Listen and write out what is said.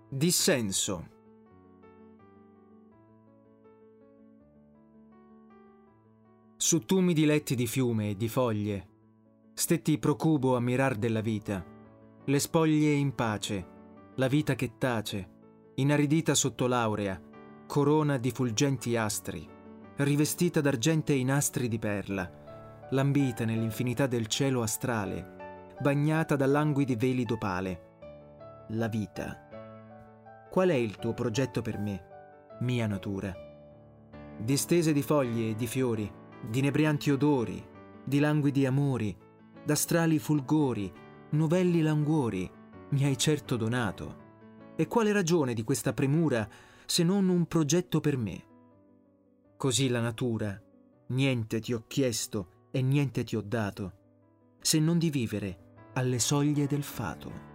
Dissenso. Su tumidi letti di fiume e di foglie stetti procubo a mirar della vita, le spoglie in pace, la vita che tace, inaridita sotto l'aurea, corona di fulgenti astri, rivestita d'argentei nastri di perla, lambita nell'infinità del cielo astrale, bagnata da languidi veli d'opale. La vita. Qual è il tuo progetto per me, mia natura? Distese di foglie e di fiori, di inebrianti odori, di languidi amori, d'astrali fulgori, novelli languori, mi hai certo donato. E quale ragione di questa premura se non un progetto per me? Così la natura, niente ti ho chiesto e niente ti ho dato, se non di vivere alle soglie del fato.